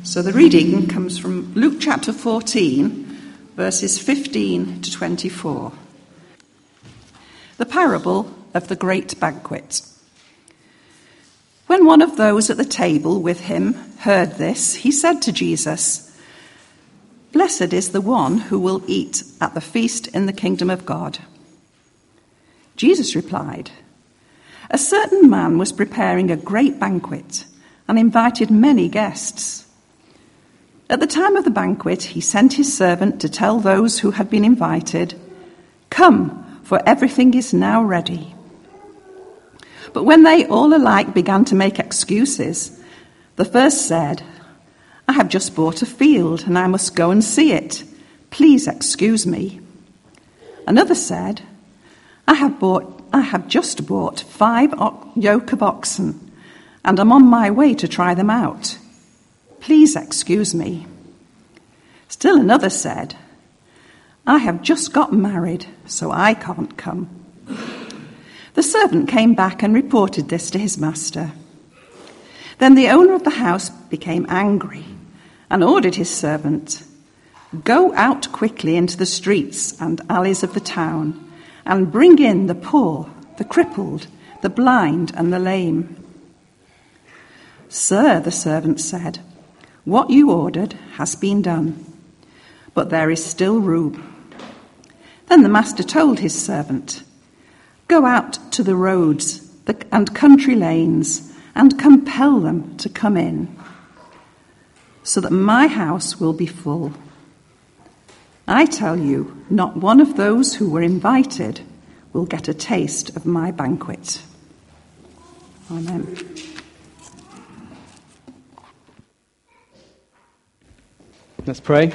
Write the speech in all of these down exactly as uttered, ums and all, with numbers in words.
So the reading comes from Luke chapter fourteen, verses fifteen to twenty-four. The parable of the great banquet. When one of those at the table with him heard this, he said to Jesus, "Blessed is the one who will eat at the feast in the kingdom of God." Jesus replied, "A certain man was preparing a great banquet and invited many guests. At the time of the banquet, he sent his servant to tell those who had been invited, 'Come, for everything is now ready.' But when they all alike began to make excuses, the first said, 'I have just bought a field and I must go and see it. Please excuse me.' Another said, I have bought, I have just bought five yoke of oxen and am on my way to try them out. Please excuse me." Still another said, "I have just got married, so I can't come." The servant came back and reported this to his master. Then the owner of the house became angry and ordered his servant, "Go out quickly into the streets and alleys of the town and bring in the poor, the crippled, the blind and the lame." "Sir," the servant said, "what you ordered has been done, but there is still room." Then the master told his servant, "Go out to the roads and country lanes and compel them to come in, so that my house will be full. I tell you, not one of those who were invited will get a taste of my banquet." Amen. Let's pray.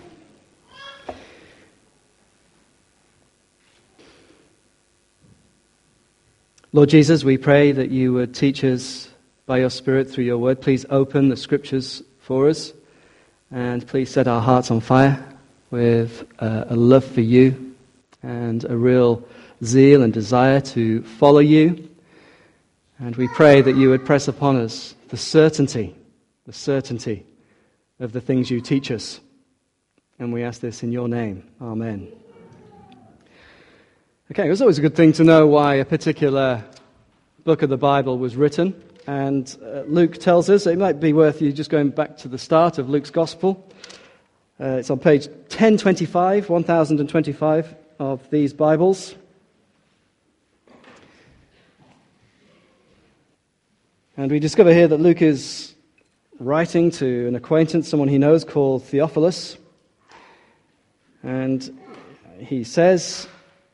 Lord Jesus, we pray that you would teach us by your Spirit through your word. Please open the scriptures for us, and please set our hearts on fire with uh, a love for you and a real zeal and desire to follow you. And we pray that you would press upon us the certainty, the certainty of the things you teach us. And we ask this in your name. Amen. Okay, it's always a good thing to know why a particular book of the Bible was written. And uh, Luke tells us, it might be worth you just going back to the start of Luke's Gospel. Uh, it's on page ten twenty-five, one thousand twenty-five of these Bibles. And we discover here that Luke is writing to an acquaintance, someone he knows, called Theophilus. And he says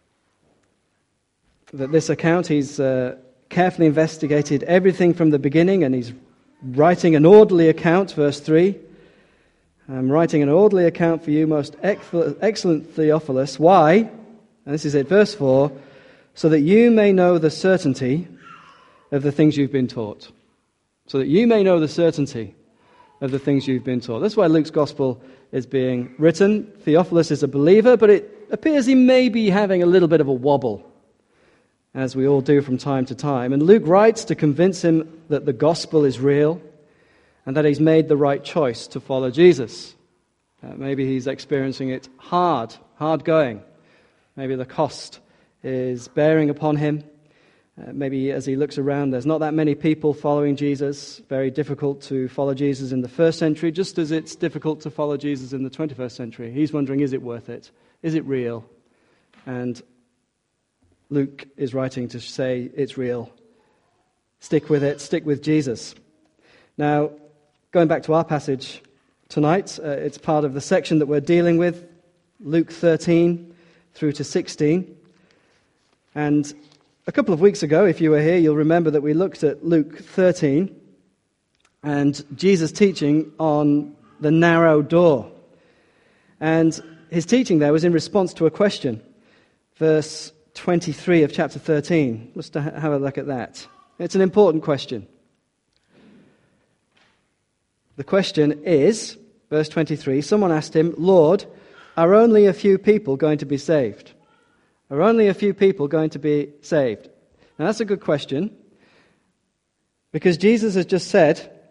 that this account, he's uh, carefully investigated everything from the beginning, and he's writing an orderly account, verse three. "I'm writing an orderly account for you, most excellent Theophilus." Why? And this is it, verse four. "So that you may know the certainty of the things you've been taught." So that you may know the certainty of the things you've been taught. That's why Luke's Gospel is being written. Theophilus is a believer, but it appears he may be having a little bit of a wobble, as we all do from time to time. And Luke writes to convince him that the gospel is real and that he's made the right choice to follow Jesus. Uh, maybe he's experiencing it hard, hard going. Maybe the cost is bearing upon him. Uh, maybe as he looks around, there's not that many people following Jesus. Very difficult to follow Jesus in the first century, just as it's difficult to follow Jesus in the twenty-first century. He's wondering, is it worth it? Is it real? And Luke is writing to say it's real. Stick with it. Stick with Jesus. Now, going back to our passage tonight, uh, it's part of the section that we're dealing with, Luke thirteen through to sixteen. And a couple of weeks ago, if you were here, you'll remember that we looked at Luke thirteen and Jesus' teaching on the narrow door. And his teaching there was in response to a question. Verse twenty-three of chapter thirteen. Let's have a look at that. It's an important question. The question is, verse twenty-three, someone asked him, "Lord, are only a few people going to be saved?" Are only a few people going to be saved? Now that's a good question, because Jesus has just said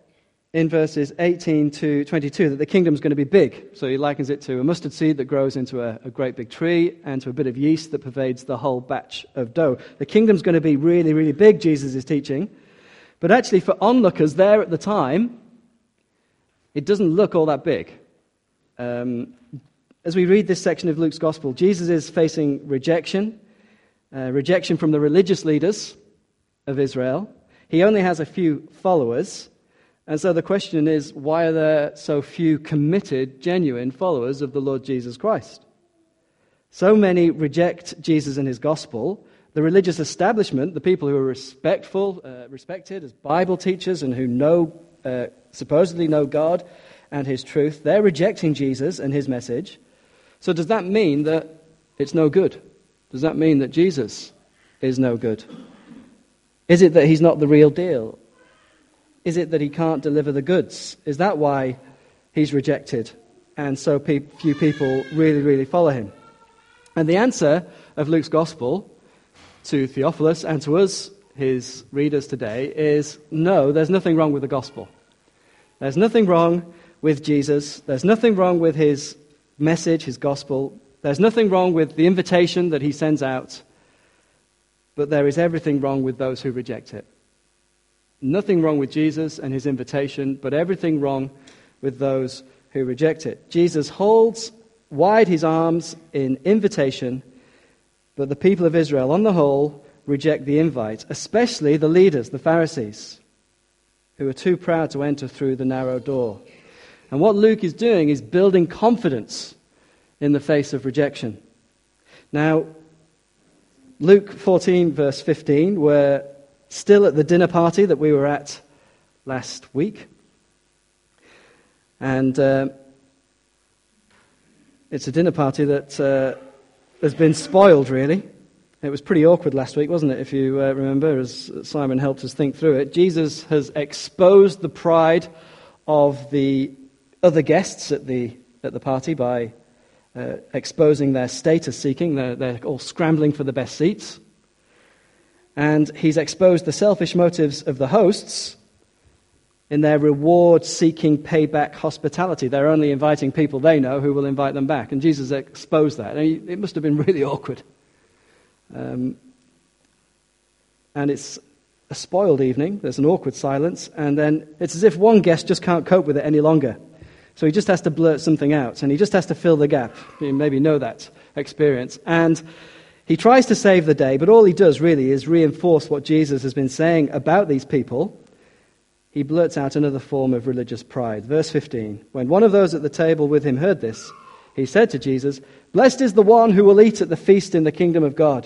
in verses eighteen to twenty-two that the kingdom's going to be big. So he likens it to a mustard seed that grows into a, a great big tree and to a bit of yeast that pervades the whole batch of dough. The kingdom's going to be really, really big, Jesus is teaching. But actually, for onlookers there at the time, it doesn't look all that big. Um, as we read this section of Luke's Gospel, Jesus is facing rejection, uh, rejection from the religious leaders of Israel. He only has a few followers. And so the question is, why are there so few committed, genuine followers of the Lord Jesus Christ? So many reject Jesus and his gospel. The religious establishment, the people who are respectful, uh, respected as Bible teachers and who know, uh, supposedly know God and his truth, they're rejecting Jesus and his message. So does that mean that it's no good? Does that mean that Jesus is no good? Is it that he's not the real deal? Is it that he can't deliver the goods? Is that why he's rejected and so pe- few people really, really follow him? And the answer of Luke's Gospel to Theophilus and to us, his readers today, is no, there's nothing wrong with the gospel. There's nothing wrong with Jesus. There's nothing wrong with his message, his gospel. There's nothing wrong with the invitation that he sends out. But there is everything wrong with those who reject it. Nothing wrong with Jesus and his invitation, but everything wrong with those who reject it. Jesus holds wide his arms in invitation, but the people of Israel, on the whole, reject the invite, especially the leaders, the Pharisees, who are too proud to enter through the narrow door. And what Luke is doing is building confidence in the face of rejection. Now, Luke fourteen, verse fifteen, we're still at the dinner party that we were at last week. And uh, it's a dinner party that uh, has been spoiled, really. It was pretty awkward last week, wasn't it, if you uh, remember, as Simon helped us think through it. Jesus has exposed the pride of the other guests at the at the party by uh, exposing their status seeking. They're, they're all scrambling for the best seats. And he's exposed the selfish motives of the hosts in their reward-seeking payback hospitality. They're only inviting people they know who will invite them back. And Jesus exposed that. And he, it must have been really awkward. Um, and it's a spoiled evening. There's an awkward silence. And then it's as if one guest just can't cope with it any longer. So he just has to blurt something out. And he just has to fill the gap. You maybe know that experience. And he tries to save the day, but all he does really is reinforce what Jesus has been saying about these people. He blurts out another form of religious pride. Verse fifteen, when one of those at the table with him heard this, he said to Jesus, "Blessed is the one who will eat at the feast in the kingdom of God."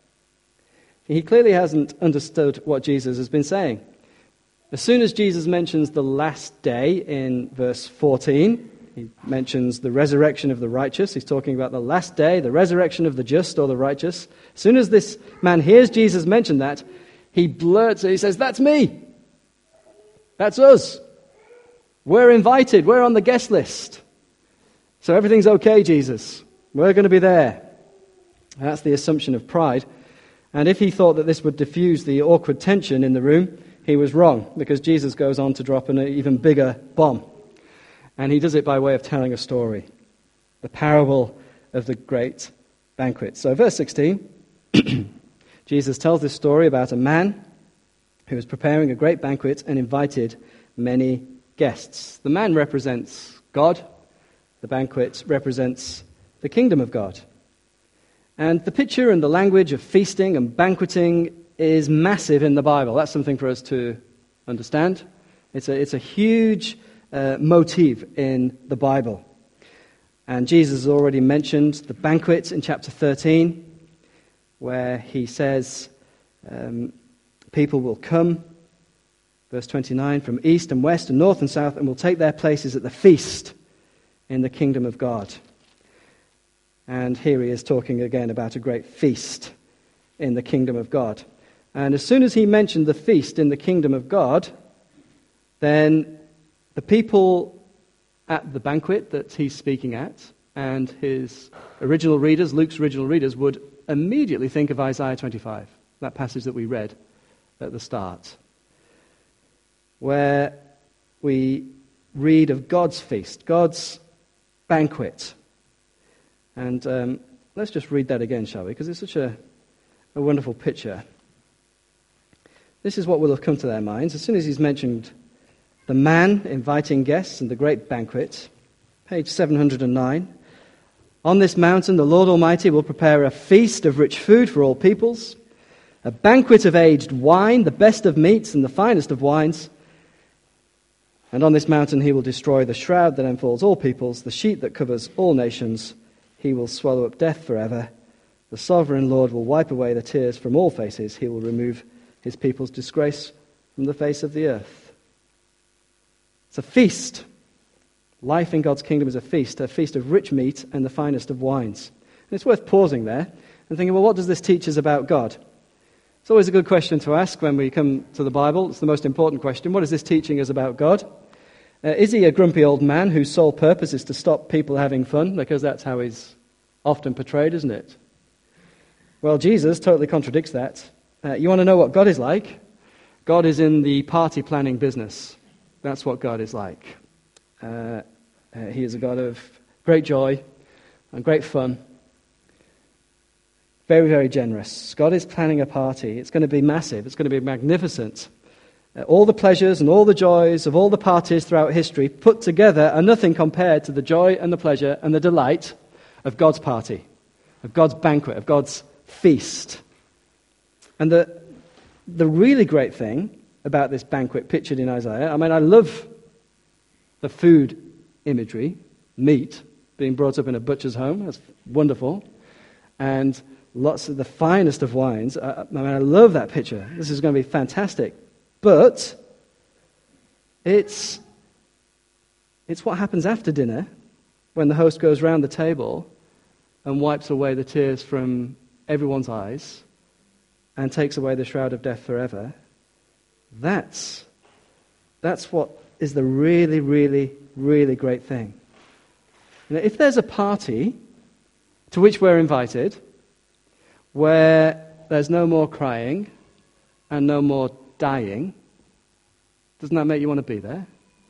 He clearly hasn't understood what Jesus has been saying. As soon as Jesus mentions the last day in verse fourteen, he mentions the resurrection of the righteous. He's talking about the last day, the resurrection of the just or the righteous. As soon as this man hears Jesus mention that, he blurts it. He says, "That's me. That's us. We're invited. We're on the guest list. So everything's okay, Jesus. We're going to be there." And that's the assumption of pride. And if he thought that this would diffuse the awkward tension in the room, he was wrong, because Jesus goes on to drop an even bigger bomb. And he does it by way of telling a story, the parable of the great banquet. So verse sixteen, Jesus tells this story about a man who was preparing a great banquet and invited many guests. The man represents God. The banquet represents the kingdom of God. And the picture and the language of feasting and banqueting is massive in the Bible. That's something for us to understand. It's a, it's a huge uh, motif in the Bible. And Jesus has already mentioned the banquet in chapter thirteen, where he says um, people will come, verse twenty-nine, from east and west and north and south, and will take their places at the feast in the kingdom of God. And here he is talking again about a great feast in the kingdom of God. And as soon as he mentioned the feast in the kingdom of God, then the people at the banquet that he's speaking at and his original readers, Luke's original readers, would immediately think of Isaiah twenty-five, that passage that we read at the start, where we read of God's feast, God's banquet. And um, let's just read that again, shall we? Because it's such a, a wonderful picture. This is what will have come to their minds. As soon as he's mentioned the man inviting guests and the great banquet, page seven hundred nine. On this mountain the Lord Almighty will prepare a feast of rich food for all peoples, a banquet of aged wine, the best of meats and the finest of wines. And on this mountain he will destroy the shroud that enfolds all peoples, the sheet that covers all nations. He will swallow up death forever. The sovereign Lord will wipe away the tears from all faces. He will remove his people's disgrace from the face of the earth. It's a feast. Life in God's kingdom is a feast, a feast of rich meat and the finest of wines. And it's worth pausing there and thinking, well, what does this teach us about God? It's always a good question to ask when we come to the Bible. It's the most important question. What is this teaching us about God? Uh, is he a grumpy old man whose sole purpose is to stop people having fun? Because that's how he's often portrayed, isn't it? Well, Jesus totally contradicts that. Uh, you want to know what God is like? God is in the party planning business. That's what God is like. Uh, uh, he is a God of great joy and great fun. Very, very generous. God is planning a party. It's going to be massive. It's going to be magnificent. Uh, all the pleasures and all the joys of all the parties throughout history put together are nothing compared to the joy and the pleasure and the delight of God's party, of God's banquet, of God's feast. And the, the really great thing about this banquet pictured in Isaiah, I mean, I love the food imagery, meat being brought up in a butcher's home. That's wonderful. And lots of the finest of wines. I, I mean, I love that picture. This is going to be fantastic. But it's it's what happens after dinner when the host goes round the table and wipes away the tears from everyone's eyes and takes away the shroud of death forever. That's that's what is the really, really, really great thing. You know, if there's a party to which we're invited, where there's no more crying and no more dying, doesn't that make you want to be there?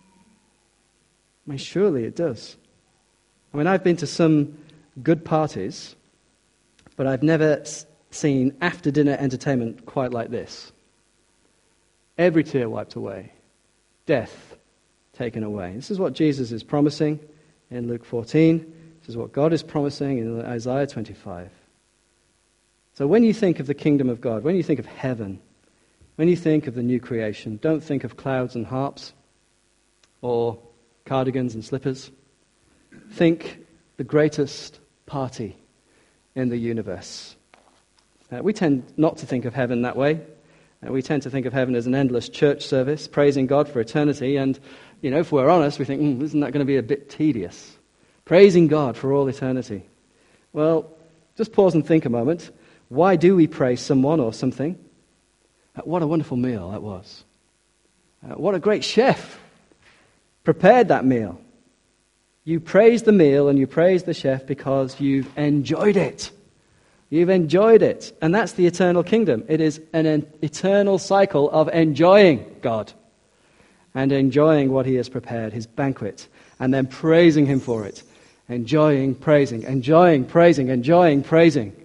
I mean, surely it does. I mean, I've been to some good parties, but I've never seen after-dinner entertainment quite like this. Every tear wiped away. Death taken away. This is what Jesus is promising in Luke fourteen. This is what God is promising in Isaiah twenty-five. So when you think of the kingdom of God, when you think of heaven, when you think of the new creation, don't think of clouds and harps or cardigans and slippers. Think the greatest party in the universe. Uh, we tend not to think of heaven that way. Uh, we tend to think of heaven as an endless church service, praising God for eternity. And, you know, if we're honest, we think, mm, isn't that going to be a bit tedious? Praising God for all eternity. Well, just pause and think a moment. Why do we praise someone or something? Uh, what a wonderful meal that was. Uh, what a great chef prepared that meal. You praise the meal and you praise the chef because you've enjoyed it. You've enjoyed it. And that's the eternal kingdom. It is an en- eternal cycle of enjoying God and enjoying what he has prepared, his banquet, and then praising him for it. Enjoying, praising, enjoying, praising, enjoying, praising.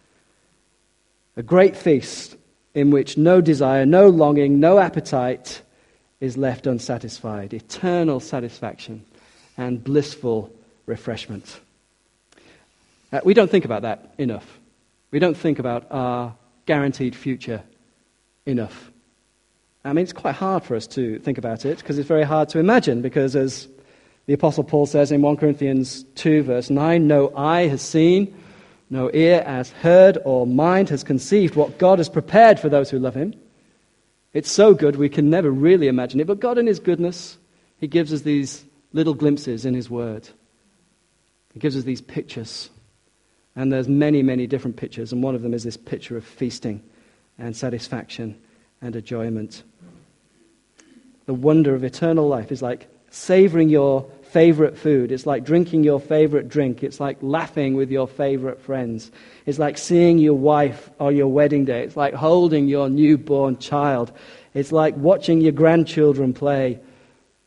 A great feast in which no desire, no longing, no appetite is left unsatisfied. Eternal satisfaction and blissful refreshment. Uh, we don't think about that enough. We don't think about our guaranteed future enough. I mean, it's quite hard for us to think about it because it's very hard to imagine because as the Apostle Paul says in First Corinthians two verse nine, no eye has seen, no ear has heard, or mind has conceived what God has prepared for those who love him. It's so good we can never really imagine it, but God in his goodness, he gives us these little glimpses in his word. He gives us these pictures. And there's many, many different pictures, and one of them is this picture of feasting and satisfaction and enjoyment. The wonder of eternal life is like savoring your favorite food. It's like drinking your favorite drink. It's like laughing with your favorite friends. It's like seeing your wife on your wedding day. It's like holding your newborn child. It's like watching your grandchildren play.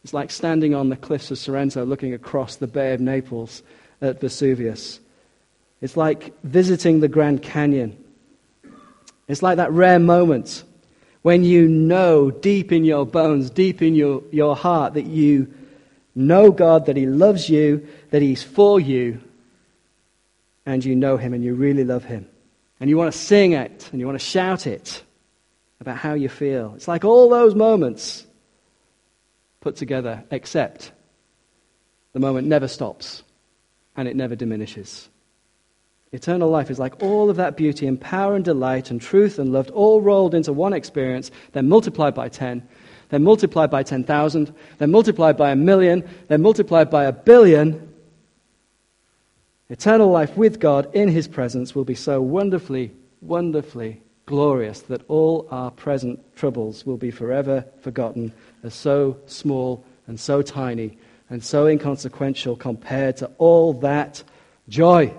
It's like standing on the cliffs of Sorrento looking across the Bay of Naples at Vesuvius. It's like visiting the Grand Canyon. It's like that rare moment when you know deep in your bones, deep in your, your heart, that you know God, that he loves you, that he's for you, and you know him and you really love him. And you want to sing it and you want to shout it about how you feel. It's like all those moments put together, except the moment never stops and it never diminishes. Eternal life is like all of that beauty and power and delight and truth and love all rolled into one experience, then multiplied by ten, then multiplied by ten thousand, then multiplied by a million, then multiplied by a billion. Eternal life with God in his presence will be so wonderfully, wonderfully glorious that all our present troubles will be forever forgotten as so small and so tiny and so inconsequential compared to all that joy.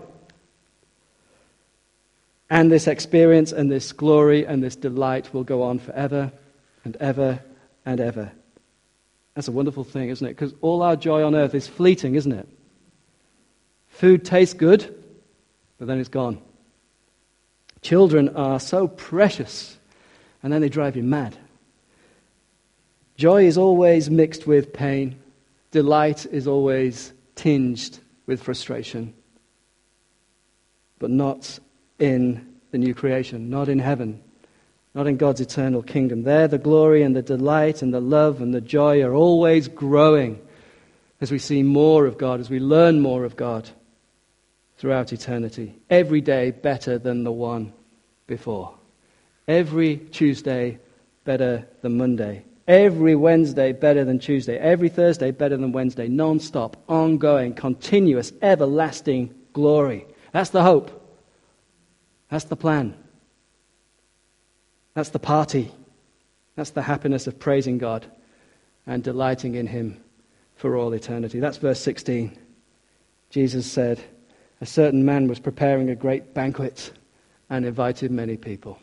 And this experience and this glory and this delight will go on forever and ever and ever. That's a wonderful thing, isn't it? Because all our joy on earth is fleeting, isn't it? Food tastes good, but then it's gone. Children are so precious, and then they drive you mad. Joy is always mixed with pain. Delight is always tinged with frustration. But not in the new creation, not in heaven, not in God's eternal kingdom. There, the glory and the delight and the love and the joy are always growing as we see more of God, as we learn more of God throughout eternity. Every day better than the one before. Every Tuesday better than Monday. Every Wednesday better than Tuesday. Every Thursday better than Wednesday. Non-stop, ongoing, continuous, everlasting glory. That's the hope. That's the plan. That's the party. That's the happiness of praising God and delighting in him for all eternity. That's verse sixteen. Jesus said, a certain man was preparing a great banquet and invited many people.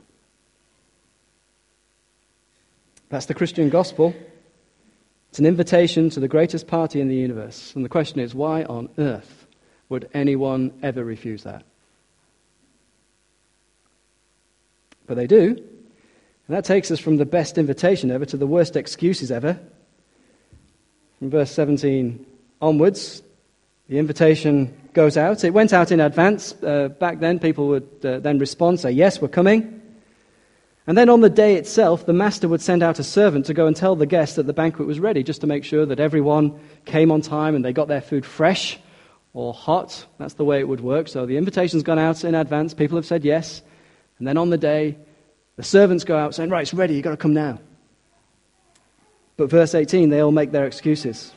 That's the Christian gospel. It's an invitation to the greatest party in the universe. And the question is, why on earth would anyone ever refuse that? But they do. And that takes us from the best invitation ever to the worst excuses ever. From verse seventeen onwards, the invitation goes out. It went out in advance. Uh, back then, people would uh, then respond, say, yes, we're coming. And then on the day itself, the master would send out a servant to go and tell the guests that the banquet was ready, just to make sure that everyone came on time and they got their food fresh or hot. That's the way it would work. So the invitation's gone out in advance. People have said yes. And then on the day, the servants go out saying, right, it's ready, you've got to come now. But verse eighteen, they all make their excuses.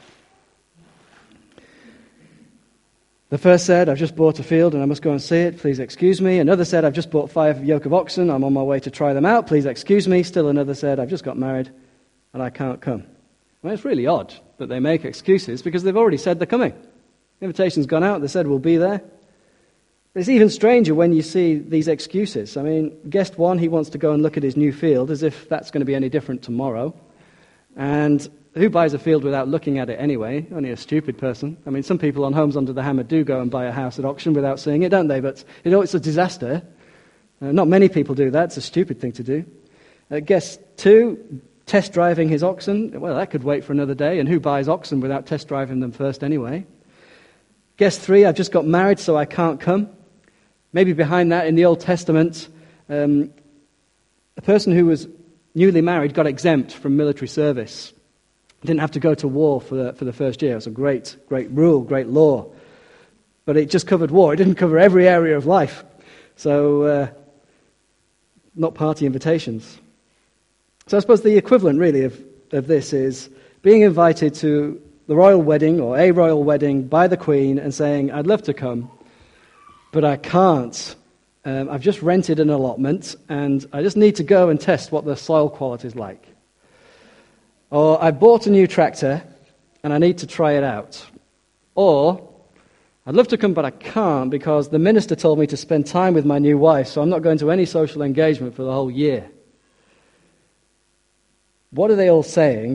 The first said, I've just bought a field and I must go and see it. Please excuse me. Another said, I've just bought five yoke of oxen. I'm on my way to try them out. Please excuse me. Still another said, I've just got married and I can't come. Well, it's really odd that they make excuses because they've already said they're coming. The invitation's gone out. They said, we'll be there. It's even stranger when you see these excuses. I mean, guest one, he wants to go and look at his new field as if that's going to be any different tomorrow. And who buys a field without looking at it anyway? Only a stupid person. I mean, some people on Homes Under the Hammer do go and buy a house at auction without seeing it, don't they? But, you know, it's a disaster. Uh, not many people do that. It's a stupid thing to do. Uh, guest two, test driving his oxen. Well, that could wait for another day. And who buys oxen without test driving them first anyway? Guest three, I've just got married, so I can't come. Maybe behind that, in the Old Testament, um, a person who was newly married got exempt from military service. Didn't have to go to war for the, for the first year. It was a great, great rule, great law. But it just covered war. It didn't cover every area of life. So, uh, not party invitations. So I suppose the equivalent, really, of, of this is being invited to the royal wedding or a royal wedding by the Queen and saying, I'd love to come, but I can't. Um, I've just rented an allotment and I just need to go and test what the soil quality is like. Or I bought a new tractor and I need to try it out. Or I'd love to come, but I can't because the minister told me to spend time with my new wife, so I'm not going to any social engagement for the whole year. What are they all saying?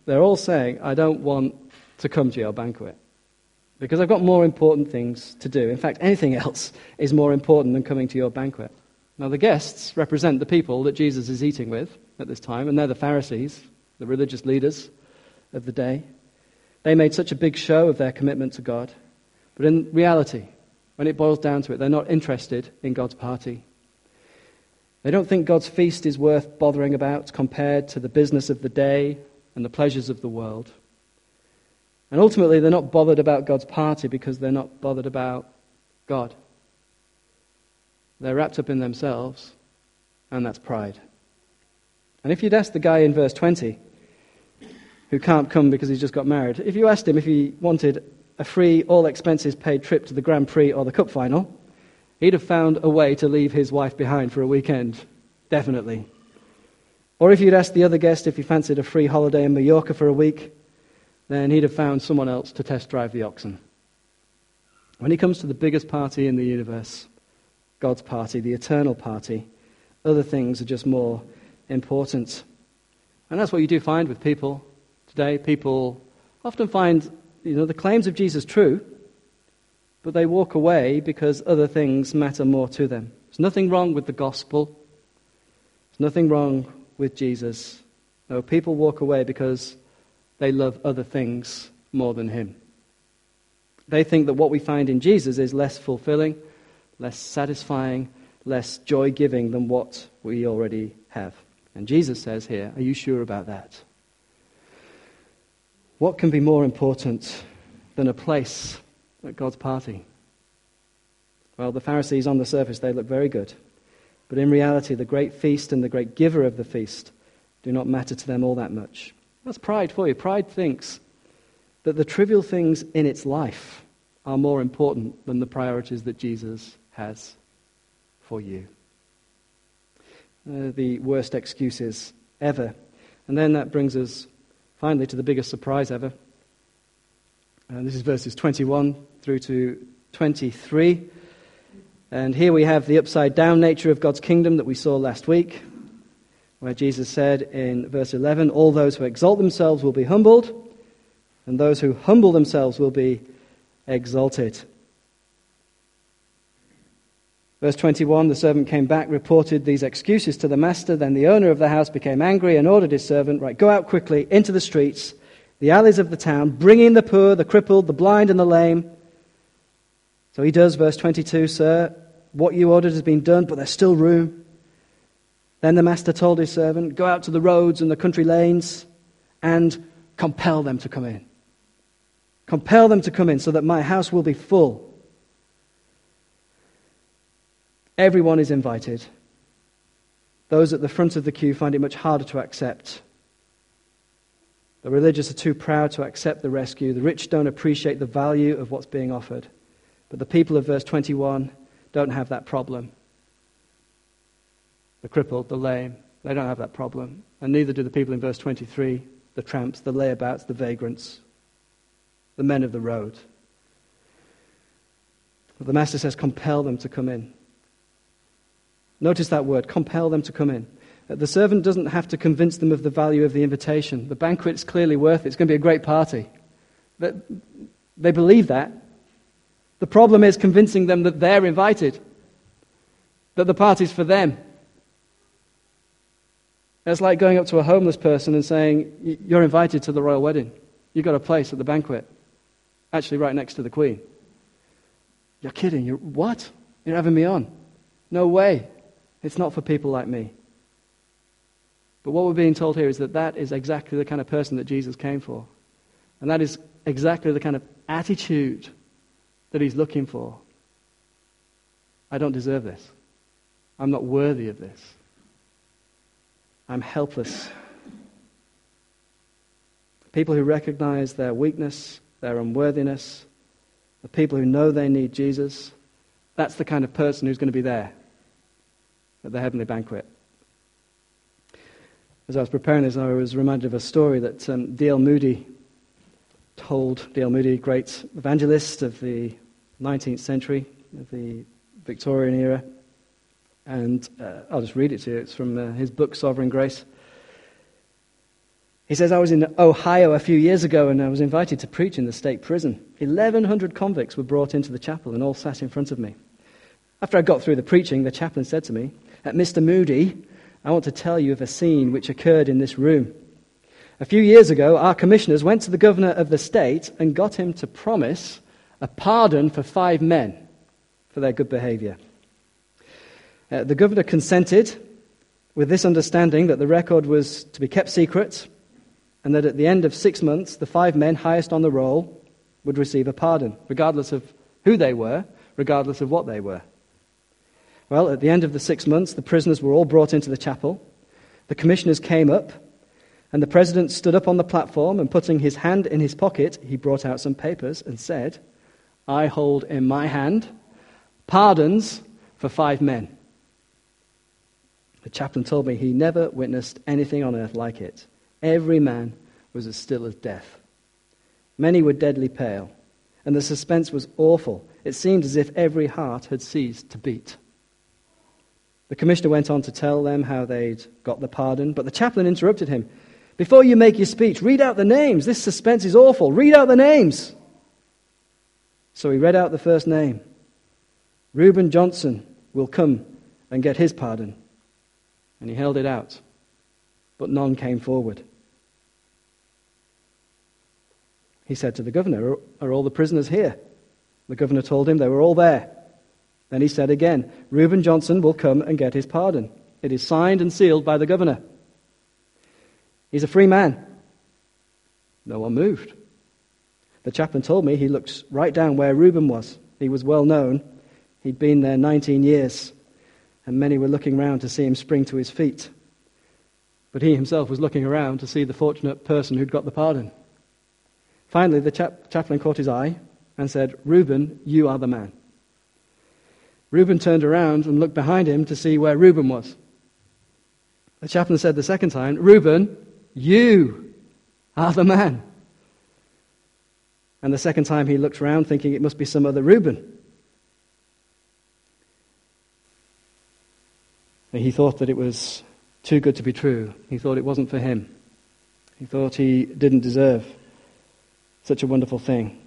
they're all saying, I don't want to come to your banquet because I've got more important things to do. In fact, anything else is more important than coming to your banquet. Now, the guests represent the people that Jesus is eating with at this time, and they're the Pharisees, the religious leaders of the day. They made such a big show of their commitment to God, but in reality, when it boils down to it, they're not interested in God's party. They don't think God's feast is worth bothering about compared to the business of the day and the pleasures of the world. And ultimately, they're not bothered about God's party because they're not bothered about God. They're wrapped up in themselves, and that's pride. And if you'd ask the guy in verse twenty, who can't come because he's just got married, if you asked him if he wanted a free, all-expenses-paid trip to the Grand Prix or the Cup Final, he'd have found a way to leave his wife behind for a weekend, definitely. Or if you'd asked the other guest if he fancied a free holiday in Mallorca for a week, then he'd have found someone else to test drive the oxen. When it comes to the biggest party in the universe, God's party, the eternal party, other things are just more important. And that's what you do find with people today. People often find, you know, the claims of Jesus true, but they walk away because other things matter more to them. There's nothing wrong with the gospel. There's nothing wrong with Jesus. No, people walk away because they love other things more than him. They think that what we find in Jesus is less fulfilling, less satisfying, less joy-giving than what we already have. And Jesus says here, are you sure about that? What can be more important than a place at God's party? Well, the Pharisees on the surface, they look very good. But in reality, the great feast and the great giver of the feast do not matter to them all that much. That's pride for you. Pride thinks that the trivial things in its life are more important than the priorities that Jesus has for you. Uh, the worst excuses ever. And then that brings us finally to the biggest surprise ever. And this is verses twenty-one through to twenty-three. And here we have the upside-down nature of God's kingdom that we saw last week, where Jesus said in verse eleven, all those who exalt themselves will be humbled, and those who humble themselves will be exalted. Verse twenty-one, the servant came back, reported these excuses to the master. Then the owner of the house became angry and ordered his servant, right, go out quickly into the streets, the alleys of the town, bring in the poor, the crippled, the blind, and the lame. So he does, verse twenty-two, sir, what you ordered has been done, but there's still room. Then the master told his servant, go out to the roads and the country lanes and compel them to come in. Compel them to come in so that my house will be full. Everyone is invited. Those at the front of the queue find it much harder to accept. The religious are too proud to accept the rescue. The rich don't appreciate the value of what's being offered. But the people of verse twenty-one don't have that problem. The crippled, the lame, they don't have that problem. And neither do the people in verse twenty-three, the tramps, the layabouts, the vagrants, the men of the road. But the master says, compel them to come in. Notice that word, compel them to come in. The servant doesn't have to convince them of the value of the invitation. The banquet's clearly worth it. It's going to be a great party. But they believe that. The problem is convincing them that they're invited, that the party's for them. It's like going up to a homeless person and saying, you're invited to the royal wedding. You've got a place at the banquet, actually right next to the Queen. You're kidding. You're what? You're having me on? No way. It's not for people like me. But what we're being told here is that that is exactly the kind of person that Jesus came for. And that is exactly the kind of attitude that he's looking for. I don't deserve this. I'm not worthy of this. I'm helpless. People who recognize their weakness, their unworthiness, the people who know they need Jesus, that's the kind of person who's going to be there at the heavenly banquet. As I was preparing this, I was reminded of a story that um, D L Moody told. D L Moody, great evangelist of the nineteenth century, of the Victorian era. And uh, I'll just read it to you. It's from uh, his book, Sovereign Grace. He says, I was in Ohio a few years ago and I was invited to preach in the state prison. eleven hundred convicts were brought into the chapel and all sat in front of me. After I got through the preaching, the chaplain said to me, Mister Moody, I want to tell you of a scene which occurred in this room. A few years ago, our commissioners went to the governor of the state and got him to promise a pardon for five men for their good behavior. Uh, the governor consented with this understanding that the record was to be kept secret and that at the end of six months, the five men highest on the roll would receive a pardon, regardless of who they were, regardless of what they were. Well, at the end of the six months, the prisoners were all brought into the chapel. The commissioners came up, and the president stood up on the platform, and putting his hand in his pocket, he brought out some papers and said, I hold in my hand pardons for five men. The chaplain told me he never witnessed anything on earth like it. Every man was as still as death. Many were deadly pale, and the suspense was awful. It seemed as if every heart had ceased to beat. The commissioner went on to tell them how they'd got the pardon, but the chaplain interrupted him. Before you make your speech, read out the names. This suspense is awful. Read out the names. So he read out the first name. Reuben Johnson will come and get his pardon. And he held it out, but none came forward. He said to the governor, are all the prisoners here? The governor told him they were all there. Then he said again, Reuben Johnson will come and get his pardon. It is signed and sealed by the governor. He's a free man. No one moved. The chaplain told me he looked right down where Reuben was. He was well known. He'd been there nineteen years, and many were looking round to see him spring to his feet. But he himself was looking around to see the fortunate person who'd got the pardon. Finally, the chap- chaplain caught his eye and said, Reuben, you are the man. Reuben turned around and looked behind him to see where Reuben was. The chaplain said the second time, Reuben, you are the man. And the second time he looked around thinking it must be some other Reuben. And he thought that it was too good to be true. He thought it wasn't for him. He thought he didn't deserve such a wonderful thing.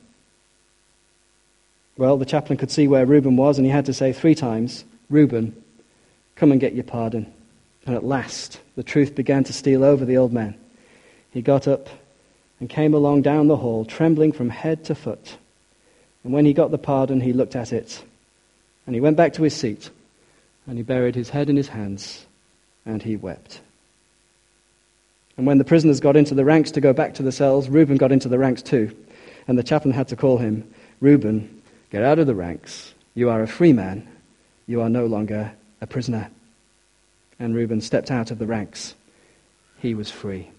Well, the chaplain could see where Reuben was, and he had to say three times, Reuben, come and get your pardon. And at last, the truth began to steal over the old man. He got up and came along down the hall, trembling from head to foot. And when he got the pardon, he looked at it, and he went back to his seat, and he buried his head in his hands, and he wept. And when the prisoners got into the ranks to go back to the cells, Reuben got into the ranks too. And the chaplain had to call him, Reuben, get out of the ranks. You are a free man. You are no longer a prisoner. And Reuben stepped out of the ranks. He was free.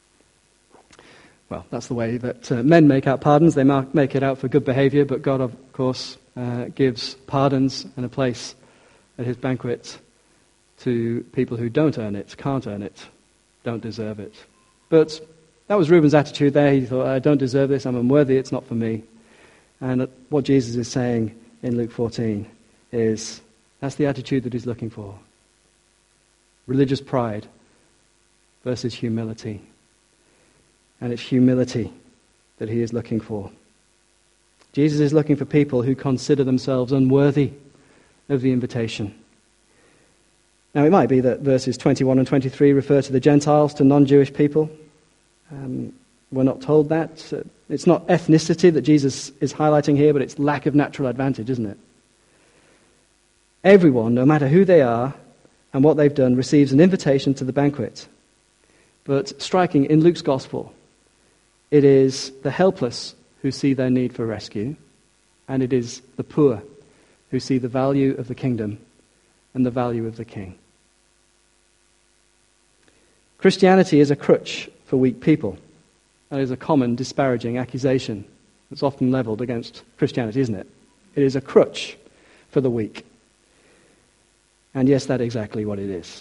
Well, that's the way that uh, men make out pardons. They make it out for good behavior, but God, of course, uh, gives pardons and a place at his banquet to people who don't earn it, can't earn it, don't deserve it. But that was Reuben's attitude there. He thought, I don't deserve this, I'm unworthy, it's not for me. And what Jesus is saying in Luke fourteen is, that's the attitude that he's looking for. Religious pride versus humility. And it's humility that he is looking for. Jesus is looking for people who consider themselves unworthy of the invitation. Now, it might be that verses twenty-one and twenty-three refer to the Gentiles, to non-Jewish people. Um, we're not told that. It's not ethnicity that Jesus is highlighting here, but it's lack of natural advantage, isn't it? Everyone, no matter who they are and what they've done, receives an invitation to the banquet. But striking in Luke's gospel, it is the helpless who see their need for rescue, and it is the poor who see the value of the kingdom and the value of the king. Christianity is a crutch for weak people. That is a common disparaging accusation that's often leveled against Christianity, isn't it? It is a crutch for the weak. And yes, that's exactly what it is.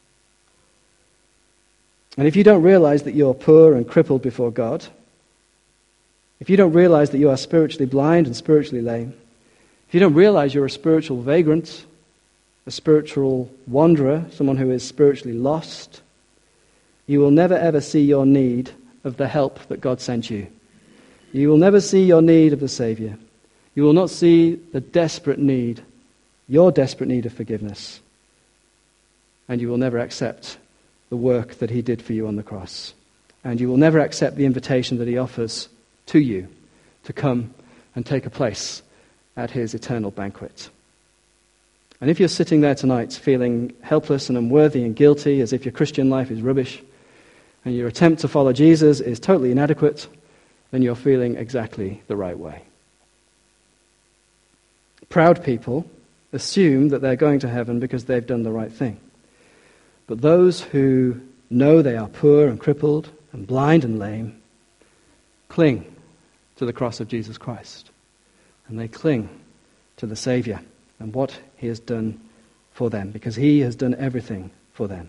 And if you don't realize that you're poor and crippled before God, if you don't realize that you are spiritually blind and spiritually lame, if you don't realize you're a spiritual vagrant, a spiritual wanderer, someone who is spiritually lost, you will never ever see your need of the help that God sent you. You will never see your need of the Saviour. You will not see the desperate need, your desperate need of forgiveness. And you will never accept the work that he did for you on the cross. And you will never accept the invitation that he offers to you to come and take a place at his eternal banquet. And if you're sitting there tonight feeling helpless and unworthy and guilty, as if your Christian life is rubbish, and your attempt to follow Jesus is totally inadequate, then you're feeling exactly the right way. Proud people assume that they're going to heaven because they've done the right thing. But those who know they are poor and crippled and blind and lame cling to the cross of Jesus Christ. And they cling to the Saviour and what he has done for them, because he has done everything for them.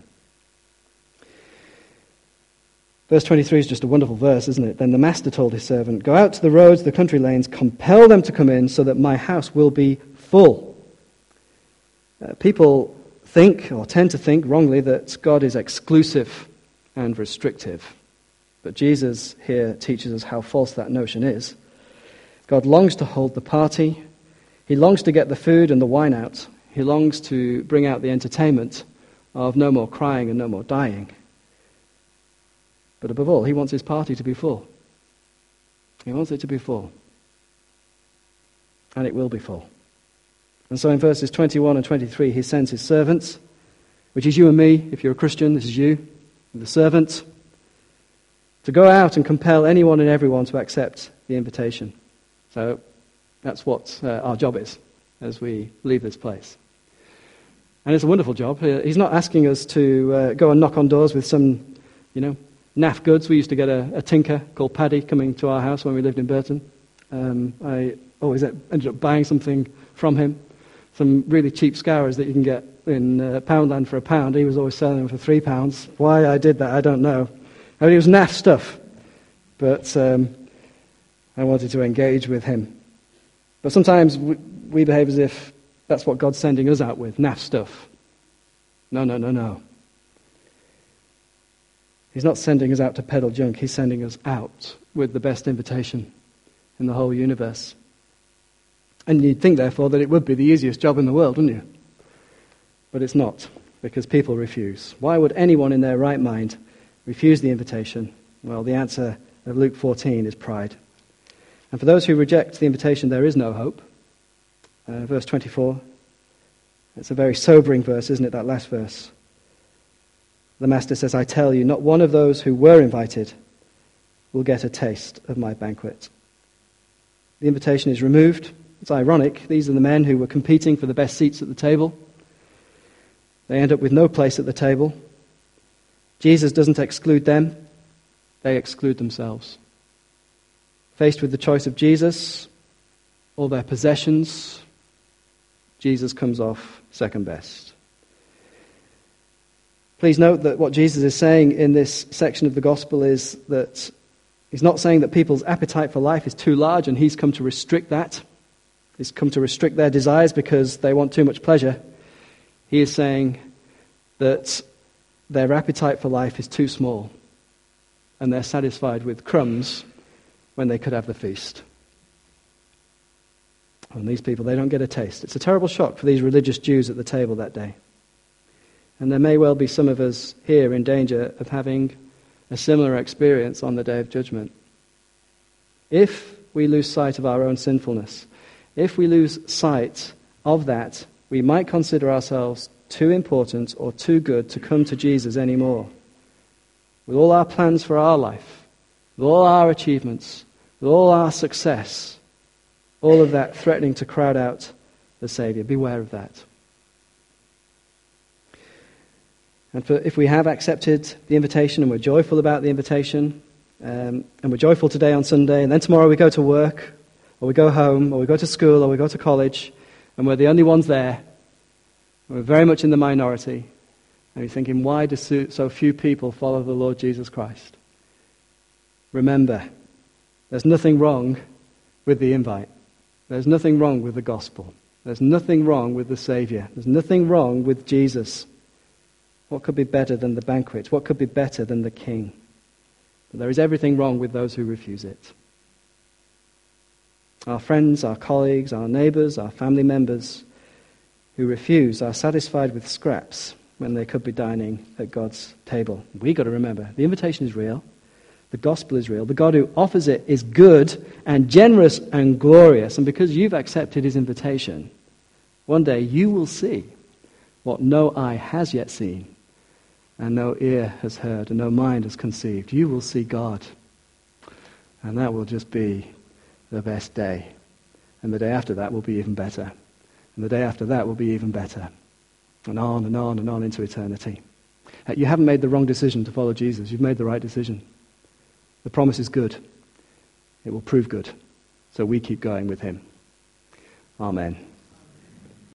Verse twenty-three is just a wonderful verse, isn't it? Then the master told his servant, "Go out to the roads, the country lanes, compel them to come in so that my house will be full." Uh, people think, or tend to think wrongly, that God is exclusive and restrictive. But Jesus here teaches us how false that notion is. God longs to hold the party. He longs to get the food and the wine out. He longs to bring out the entertainment of no more crying and no more dying. But above all, he wants his party to be full. He wants it to be full. And it will be full. And so in verses twenty-one and twenty-three, he sends his servants, which is you and me. If you're a Christian, this is you, the servant, to go out and compel anyone and everyone to accept the invitation. So that's what uh, our job is as we leave this place. And it's a wonderful job. He's not asking us to uh, go and knock on doors with some, you know, naff goods. We used to get a, a tinker called Paddy coming to our house when we lived in Burton. Um, I always ended up buying something from him, some really cheap scourers that you can get in uh, Poundland for a pound. He was always selling them for three pounds. Why I did that, I don't know. I mean, it was naff stuff, but um, I wanted to engage with him. But sometimes we, we behave as if that's what God's sending us out with, naff stuff. No, no, no, no. He's not sending us out to peddle junk. He's sending us out with the best invitation in the whole universe. And you'd think, therefore, that it would be the easiest job in the world, wouldn't you? But it's not, because people refuse. Why would anyone in their right mind refuse the invitation? Well, the answer of Luke fourteen is pride. And for those who reject the invitation, there is no hope. Uh, verse twenty-four, it's a very sobering verse, isn't it, that last verse? The master says, "I tell you, not one of those who were invited will get a taste of my banquet." The invitation is removed. It's ironic. These are the men who were competing for the best seats at the table. They end up with no place at the table. Jesus doesn't exclude them. They exclude themselves. Faced with the choice of Jesus or their possessions, Jesus comes off second best. Please note that what Jesus is saying in this section of the gospel is that he's not saying that people's appetite for life is too large and he's come to restrict that. He's come to restrict their desires because they want too much pleasure. He is saying that their appetite for life is too small and they're satisfied with crumbs when they could have the feast. And these people, they don't get a taste. It's a terrible shock for these religious Jews at the table that day. And there may well be some of us here in danger of having a similar experience on the day of judgment. If we lose sight of our own sinfulness, if we lose sight of that, we might consider ourselves too important or too good to come to Jesus anymore. With all our plans for our life, with all our achievements, with all our success, all of that threatening to crowd out the Saviour. Beware of that. And for, if we have accepted the invitation and we're joyful about the invitation, um, and we're joyful today on Sunday, and then tomorrow we go to work, or we go home, or we go to school, or we go to college, and we're the only ones there, we're very much in the minority, and you're thinking, why do so few people follow the Lord Jesus Christ? Remember, there's nothing wrong with the invite. There's nothing wrong with the gospel. There's nothing wrong with the Saviour. There's nothing wrong with Jesus. What could be better than the banquet? What could be better than the king? But there is everything wrong with those who refuse it. Our friends, our colleagues, our neighbours, our family members who refuse are satisfied with scraps when they could be dining at God's table. We've got to remember, the invitation is real. The gospel is real. The God who offers it is good and generous and glorious. And because you've accepted his invitation, one day you will see what no eye has yet seen, and no ear has heard, and no mind has conceived. You will see God. And that will just be the best day. And the day after that will be even better. And the day after that will be even better. And on and on and on into eternity. Uh, you haven't made the wrong decision to follow Jesus. You've made the right decision. The promise is good. It will prove good. So we keep going with him. Amen.